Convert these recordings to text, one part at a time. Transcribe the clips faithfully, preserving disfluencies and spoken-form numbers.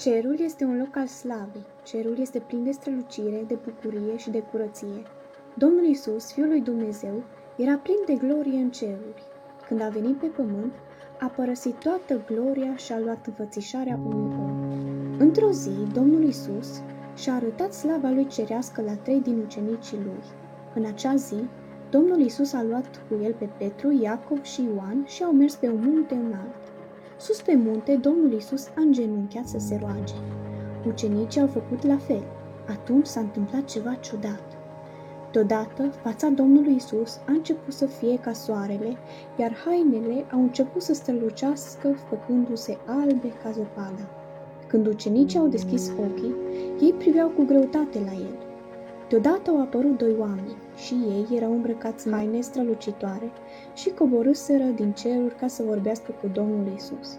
Cerul este un loc al slavei. Cerul este plin de strălucire, de bucurie și de curăție. Domnul Iisus, Fiul lui Dumnezeu, era plin de glorie în ceruri. Când a venit pe pământ, a părăsit toată gloria și a luat înfățișarea unui om. Într-o zi, Domnul Iisus și-a arătat slava lui cerească la trei din ucenicii lui. În acea zi, Domnul Iisus a luat cu el pe Petru, Iacov și Ioan și au mers pe un munte înalt. Sus pe munte, Domnul Iisus a îngenunchiat să se roage. Ucenicii au făcut la fel. Atunci s-a întâmplat ceva ciudat. Deodată, fața Domnului Iisus a început să fie ca soarele, iar hainele au început să strălucească, făcându-se albe ca zăpada. Când ucenicii au deschis ochii, ei priveau cu greutate la el. Deodată au apărut doi oameni și ei erau îmbrăcați în haine strălucitoare și coborâseră din ceruri ca să vorbească cu Domnul Iisus.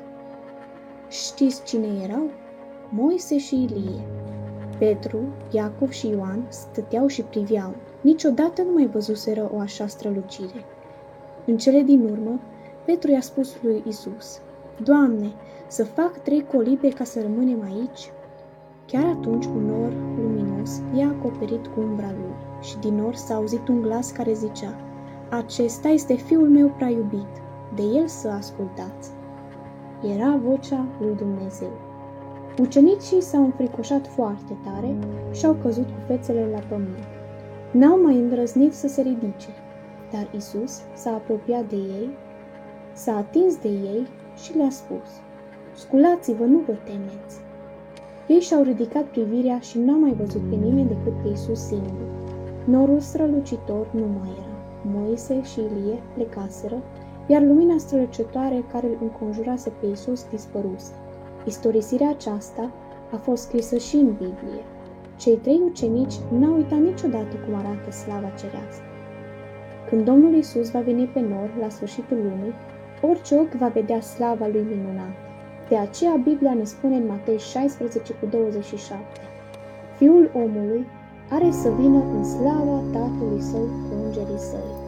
Știți cine erau? Moise și Ilie. Petru, Iacov și Ioan stăteau și priveau. Niciodată nu mai văzuseră o așa strălucire. În cele din urmă, Petru i-a spus lui Iisus: Doamne, să fac trei colibe ca să rămânem aici? Chiar atunci un nor luminos i-a acoperit cu umbra lui și din nor s-a auzit un glas care zicea: Acesta este Fiul meu prea iubit, de el să ascultați. Era vocea lui Dumnezeu. Ucenicii s-au înfricoșat foarte tare și au căzut cu fețele la pământ. N-au mai îndrăznit să se ridice, dar Iisus s-a apropiat de ei, s-a atins de ei și le-a spus: Sculați-vă, nu vă temeți! Ei și-au ridicat privirea și n-au mai văzut pe nimeni decât pe Iisus singur. Norul strălucitor nu mai era. Moise și Ilie plecaseră, iar lumina strălucitoare care îl înconjurase pe Iisus dispăruse. Istorisirea aceasta a fost scrisă și în Biblie. Cei trei ucenici n-au uitat niciodată cum arată slava cerească. Când Domnul Iisus va veni pe nor la sfârșitul lumii, orice ochi va vedea slava lui minunată. De aceea Biblia ne spune în Matei șaisprezece cu douăzeci și șapte: Fiul omului are să vină în slava Tatălui Său cu îngerii Săi.